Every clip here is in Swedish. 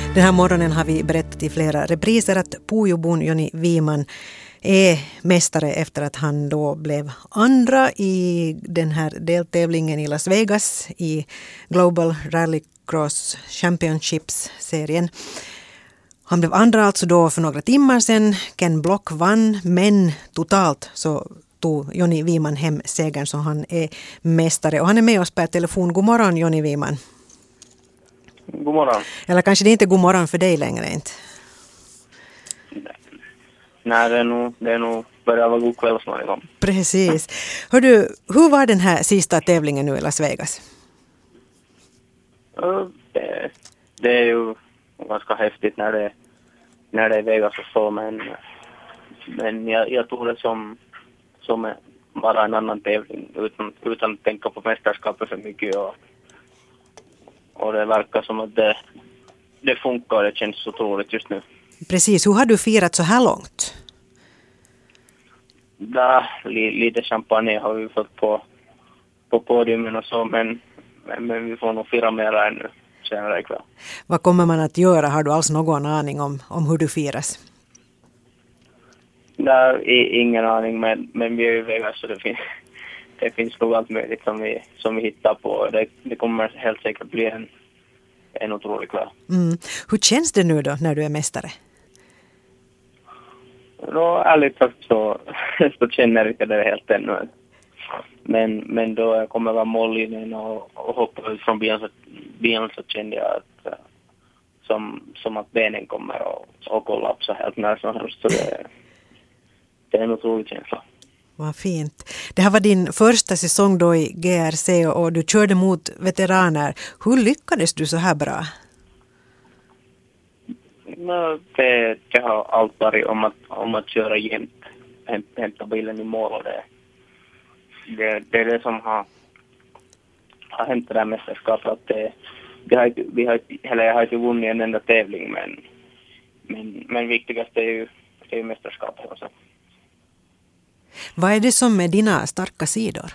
Den här morgonen har vi berättat i flera repriser att Pujobon Joni Wiman är mästare efter att han då blev andra i den här deltävlingen i Las Vegas i Global Rallycross Championships-serien. Han blev andra alltså då för några timmar sedan. Ken Block vann, men totalt så tog Joni Wiman hem segern, så han är mästare. Och han är med oss per telefon. God morgon, Joni Wiman. God morgon. Eller kanske det inte är god morgon för dig längre, inte? Nej, det är nog börjar vara god kväll snart. Precis. Hör du, hur var den här sista tävlingen nu i Las Vegas? Det är ju ganska häftigt när det är Vegas och så, men jag tror det som bara en annan tävling utan att tänka på mästerskapet för mycket, och det verkar som att det funkar och det känns så otroligt just nu. Precis, hur har du firat så här långt? Lite champagne har vi fått på podiumen och så, men vi får nog fira mer ännu senare ikväll. Vad kommer man att göra? Har du alls någon aning om hur du firas? Ingen aning, men vi är ju i Vegas, så det finns nog allt möjligt som vi hittar på. Det kommer helt säkert bli en otrolig kväll. Hur känns det nu då när du är mästare? Ärligt sagt så känner jag inte det helt ännu. Men då jag kommer vara mållinjen och hoppa ut från bilen så kände jag att som att benen kommer och kollapsa helt när som helst. Så det är en otrolig känsla. Vad fint. Det här var din första säsong då i GRC och du körde mot veteraner. Hur lyckades du så här bra? Det har allt varit om att köra jämt, hämta bilen i mål, och det är det som har hänt det här mästerskapet. Jag har inte vunnit en enda tävling, men viktigast är ju mästerskapet också. Vad är det som är dina starka sidor?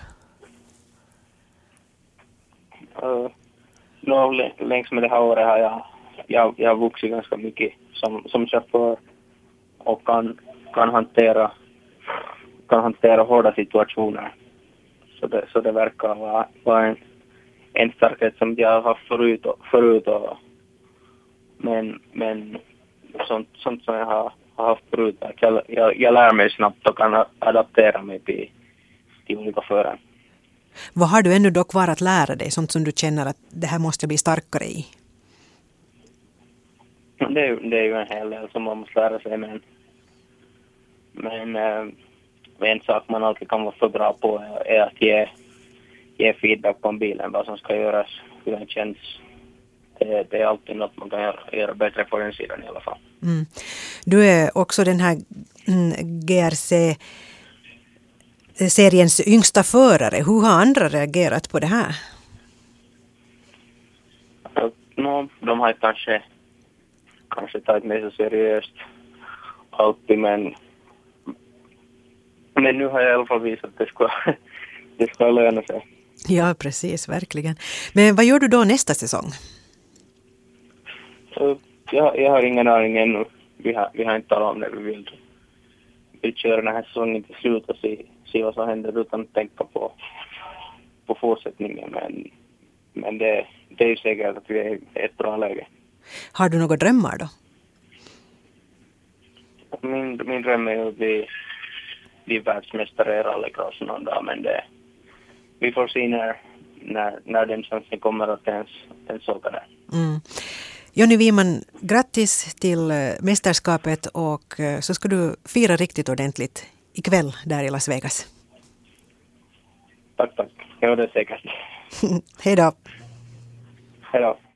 Längs med det här året har jag vuxit ganska mycket som chaufför och kan hantera hårda situationer. Så det verkar vara en starkhet som jag har haft förut men sånt som jag har haft förut, att jag lär mig snabbt och kan adaptera mig till olika förare. Vad har du ännu dock kvar att lära dig? Sånt som du känner att det här måste bli starkare i? Det är ju en hel del som man måste lära sig, men en sak man alltid kan vara för bra på är att ge feedback på bilen, vad som ska göras, hur den känns. Det är alltid något man kan göra bättre på den sidan i alla fall. Du är också den här GRC-seriens yngsta förare. Hur har andra reagerat på det här? De har kanske tagit mig så seriöst alltid, men nu har jag i alla fall visat att det ska löna sig. Ja, precis, verkligen. Men vad gör du då nästa säsong? Jag har ingen aning ännu. Vi har inte talat om det. Vi vill köra den här säsongen till slut och se vad som händer utan att tänka på fortsättningen. Men det är ju säkert att vi är i ett bra läge. Har du några drömmar då? Min dröm är att bli världsmästare i rallycross någon dag, men vi får se när den chansen kommer att ens åka där. Joni Wiman, grattis till mästerskapet, och så ska du fira riktigt ordentligt ikväll där i Las Vegas. Tack. Ja, det är säkert. Hej då. Hej då.